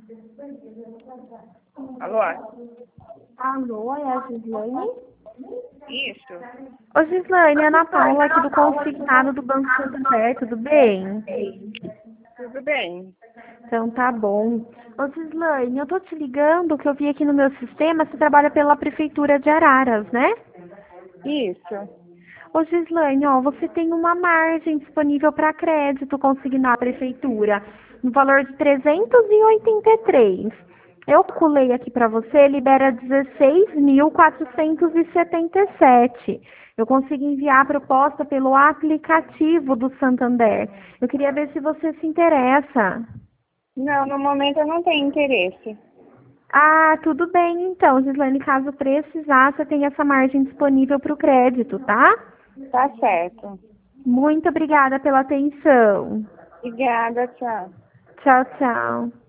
Alô? Alô, é a Gislaine? Isso. Ô, Gislaine, é a Ana Paula aqui do Consignado do Banco Santander, tudo bem? Tudo bem. Então tá bom. Ô, Gislaine, eu tô te ligando que eu vi aqui no meu sistema, você trabalha pela Prefeitura de Araras, né? Isso. Ô, Gislaine, ó, você tem uma margem disponível para crédito consignado à Prefeitura, no valor de 383. Eu calculei aqui para você, libera 16.477. Eu consegui enviar a proposta pelo aplicativo do Santander. Eu queria ver se você se interessa. Não, no momento eu não tenho interesse. Ah, tudo bem então, Gislaine, caso precisar, você tem essa margem disponível para o crédito, tá? Tá certo. Muito obrigada pela atenção. Obrigada, tchau. Tchau, tchau.